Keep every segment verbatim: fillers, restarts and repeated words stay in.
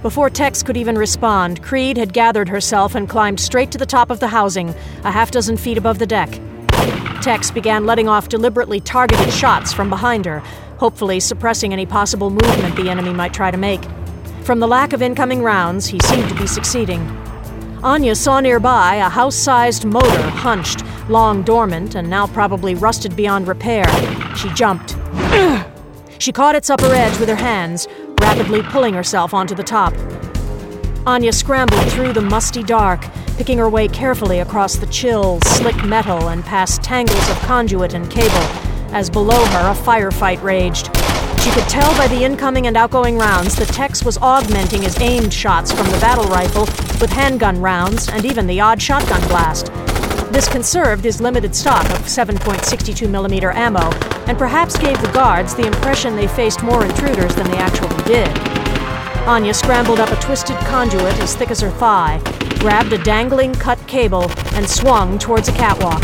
Before Tex could even respond, Creed had gathered herself and climbed straight to the top of the housing, a half dozen feet above the deck. Tex began letting off deliberately targeted shots from behind her, hopefully suppressing any possible movement the enemy might try to make. From the lack of incoming rounds, he seemed to be succeeding. Anya saw nearby a house-sized motor hunched, long dormant, and now probably rusted beyond repair. She jumped. She caught its upper edge with her hands, rapidly pulling herself onto the top. Anya scrambled through the musty dark, picking her way carefully across the chill, slick metal and past tangles of conduit and cable, as below her a firefight raged. She could tell by the incoming and outgoing rounds that Tex was augmenting his aimed shots from the battle rifle with handgun rounds and even the odd shotgun blast. This conserved his limited stock of seven point six two millimeter ammo, and perhaps gave the guards the impression they faced more intruders than they actually did. Anya scrambled up a twisted conduit as thick as her thigh, grabbed a dangling cut cable, and swung towards a catwalk.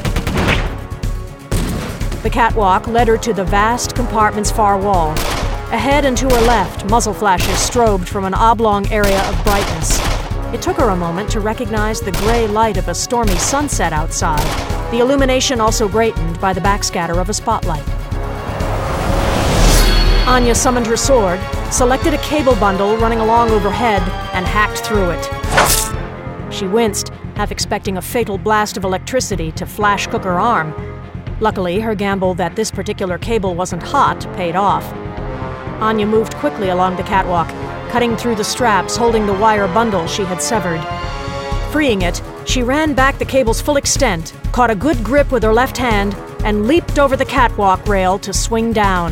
The catwalk led her to the vast compartment's far wall. Ahead and to her left, muzzle flashes strobed from an oblong area of brightness. It took her a moment to recognize the gray light of a stormy sunset outside, the illumination also greatened by the backscatter of a spotlight. Anya summoned her sword, selected a cable bundle running along overhead, and hacked through it. She winced, half expecting a fatal blast of electricity to flash cook her arm. Luckily, her gamble that this particular cable wasn't hot paid off. Anya moved quickly along the catwalk, cutting through the straps holding the wire bundle she had severed. Freeing it, she ran back the cable's full extent, caught a good grip with her left hand, and leaped over the catwalk rail to swing down.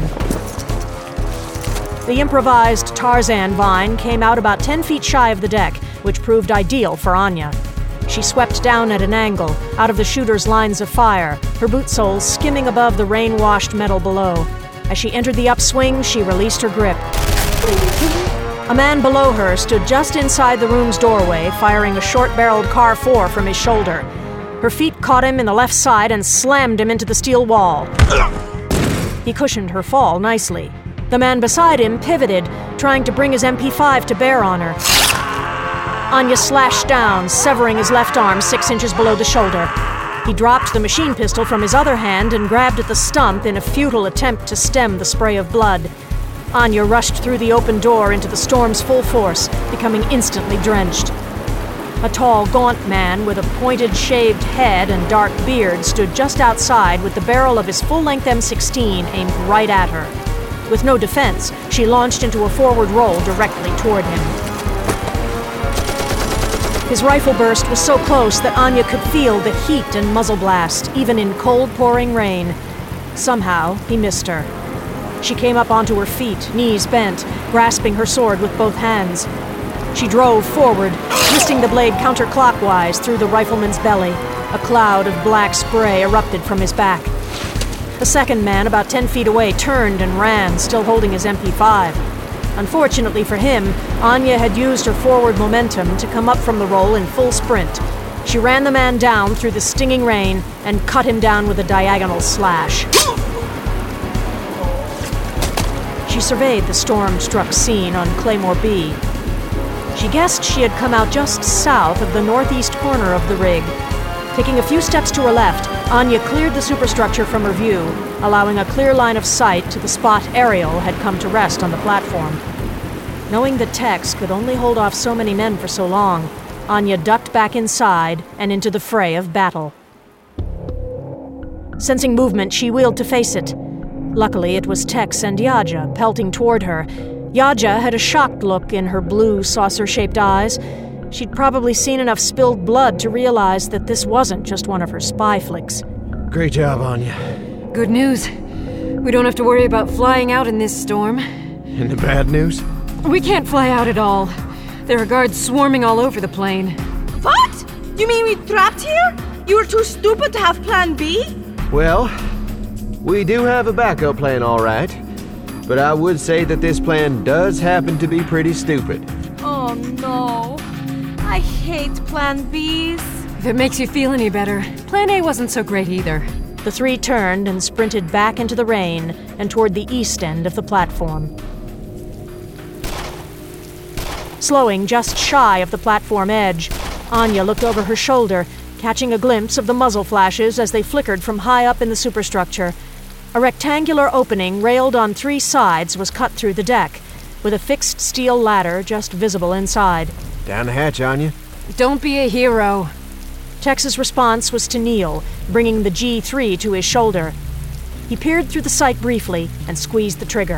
The improvised Tarzan vine came out about ten feet shy of the deck, which proved ideal for Anya. She swept down at an angle, out of the shooter's lines of fire, her boot soles skimming above the rain-washed metal below. As she entered the upswing, she released her grip. A man below her stood just inside the room's doorway, firing a short-barreled C A R four from his shoulder. Her feet caught him in the left side and slammed him into the steel wall. He cushioned her fall nicely. The man beside him pivoted, trying to bring his M P five to bear on her. Anya slashed down, severing his left arm six inches below the shoulder. He dropped the machine pistol from his other hand and grabbed at the stump in a futile attempt to stem the spray of blood. Anya rushed through the open door into the storm's full force, becoming instantly drenched. A tall, gaunt man with a pointed, shaved head and dark beard stood just outside with the barrel of his full-length M sixteen aimed right at her. With no defense, she launched into a forward roll directly toward him. His rifle burst was so close that Anya could feel the heat and muzzle blast, even in cold, pouring rain. Somehow, he missed her. She came up onto her feet, knees bent, grasping her sword with both hands. She drove forward, twisting the blade counterclockwise through the rifleman's belly. A cloud of black spray erupted from his back. The second man, about ten feet away, turned and ran, still holding his M P five. Unfortunately for him, Anya had used her forward momentum to come up from the roll in full sprint. She ran the man down through the stinging rain and cut him down with a diagonal slash. She surveyed the storm-struck scene on Claymore B. She guessed she had come out just south of the northeast corner of the rig. Taking a few steps to her left, Anya cleared the superstructure from her view, allowing a clear line of sight to the spot Ariel had come to rest on the platform. Knowing that Tex could only hold off so many men for so long, Anya ducked back inside and into the fray of battle. Sensing movement, she wheeled to face it. Luckily, it was Tex and Yaja pelting toward her. Yaja had a shocked look in her blue, saucer-shaped eyes. She'd probably seen enough spilled blood to realize that this wasn't just one of her spy flicks. Great job, Anya. Good news. We don't have to worry about flying out in this storm. And the bad news? We can't fly out at all. There are guards swarming all over the plane. What? You mean we trapped here? You were too stupid to have plan B? Well, we do have a backup plan, all right. But I would say that this plan does happen to be pretty stupid. Oh, no. I hate plan Bs. If it makes you feel any better, plan A wasn't so great either. The three turned and sprinted back into the rain and toward the east end of the platform. slowing just shy of the platform edge. Anya looked over her shoulder, catching a glimpse of the muzzle flashes as they flickered from high up in the superstructure. A rectangular opening railed on three sides was cut through the deck, with a fixed steel ladder just visible inside. Down the hatch, Anya. Don't be a hero. Tex's response was to kneel, bringing the G three to his shoulder. He peered through the sight briefly and squeezed the trigger.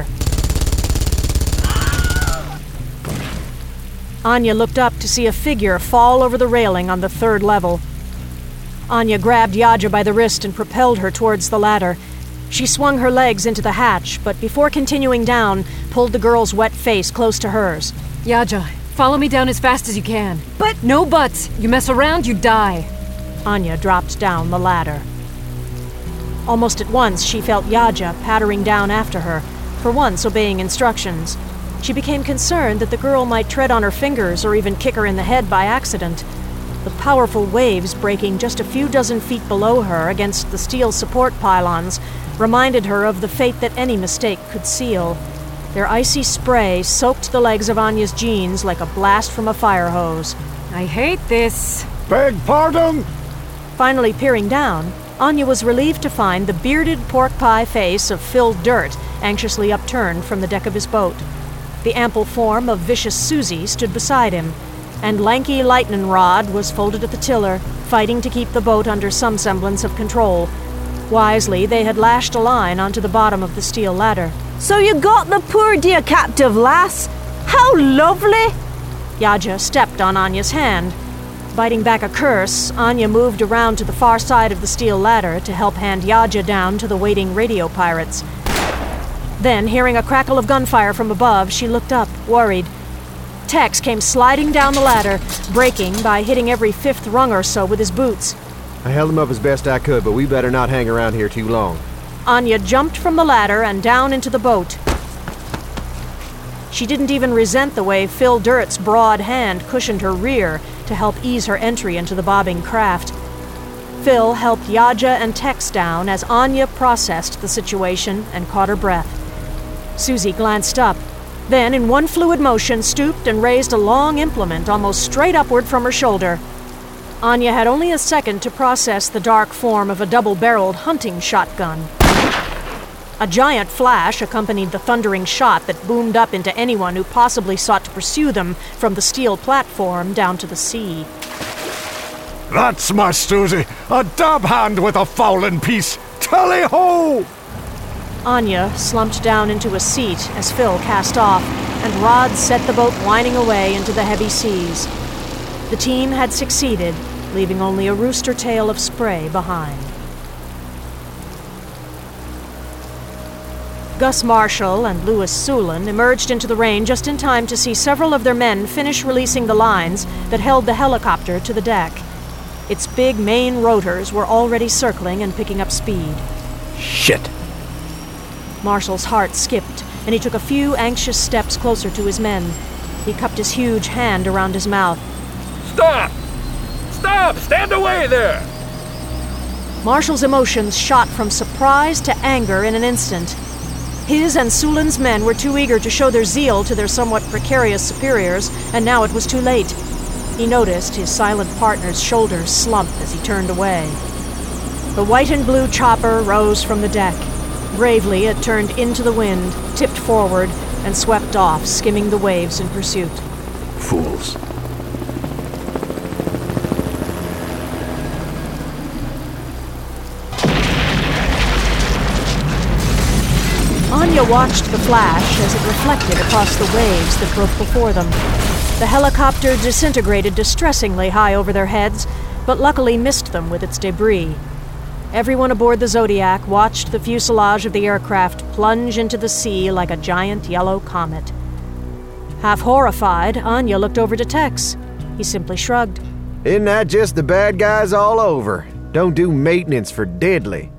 Anya looked up to see a figure fall over the railing on the third level. Anya grabbed Yaja by the wrist and propelled her towards the ladder. She swung her legs into the hatch, but before continuing down, pulled the girl's wet face close to hers. Yaja, follow me down as fast as you can. But- No buts! You mess around, you die. Anya dropped down the ladder. Almost at once, she felt Yaja pattering down after her, for once obeying instructions. She became concerned that the girl might tread on her fingers or even kick her in the head by accident. The powerful waves breaking just a few dozen feet below her against the steel support pylons reminded her of the fate that any mistake could seal. Their icy spray soaked the legs of Anya's jeans like a blast from a fire hose. I hate this. Beg pardon? Finally peering down, Anya was relieved to find the bearded pork pie face of Phil Dirt anxiously upturned from the deck of his boat. The ample form of vicious Susie stood beside him, and lanky Lightning Rod was folded at the tiller, fighting to keep the boat under some semblance of control. Wisely, they had lashed a line onto the bottom of the steel ladder. So you got the poor dear captive, lass? How lovely! Yaja stepped on Anya's hand. Biting back a curse, Anya moved around to the far side of the steel ladder to help hand Yaja down to the waiting radio pirates. Then, hearing a crackle of gunfire from above, she looked up, worried. Tex came sliding down the ladder, braking by hitting every fifth rung or so with his boots. I held him up as best I could, but we better not hang around here too long. Anya jumped from the ladder and down into the boat. She didn't even resent the way Phil Dirt's broad hand cushioned her rear to help ease her entry into the bobbing craft. Phil helped Yaja and Tex down as Anya processed the situation and caught her breath. Susie glanced up, then in one fluid motion stooped and raised a long implement almost straight upward from her shoulder. Anya had only a second to process the dark form of a double-barreled hunting shotgun. A giant flash accompanied the thundering shot that boomed up into anyone who possibly sought to pursue them from the steel platform down to the sea. That's my Susie, a dab hand with a fowling piece. Tally-ho! Anya slumped down into a seat as Phil cast off, and Rod set the boat whining away into the heavy seas. The team had succeeded, leaving only a rooster tail of spray behind. Gus Marshall and Louis Sulin emerged into the rain just in time to see several of their men finish releasing the lines that held the helicopter to the deck. Its big main rotors were already circling and picking up speed. Shit! Marshall's heart skipped, and he took a few anxious steps closer to his men. He cupped his huge hand around his mouth. Stop! Stop! Stand away there! Marshall's emotions shot from surprise to anger in an instant. His and Sulin's men were too eager to show their zeal to their somewhat precarious superiors, and now it was too late. He noticed his silent partner's shoulders slump as he turned away. The white and blue chopper rose from the deck. Bravely, it turned into the wind, tipped forward, and swept off, skimming the waves in pursuit. Fools. Anya watched the flash as it reflected across the waves that broke before them. The helicopter disintegrated distressingly high over their heads, but luckily missed them with its debris. Everyone aboard the Zodiac watched the fuselage of the aircraft plunge into the sea like a giant yellow comet. Half horrified, Anya looked over to Tex. He simply shrugged. Isn't that just the bad guys all over? Don't do maintenance for Deadly.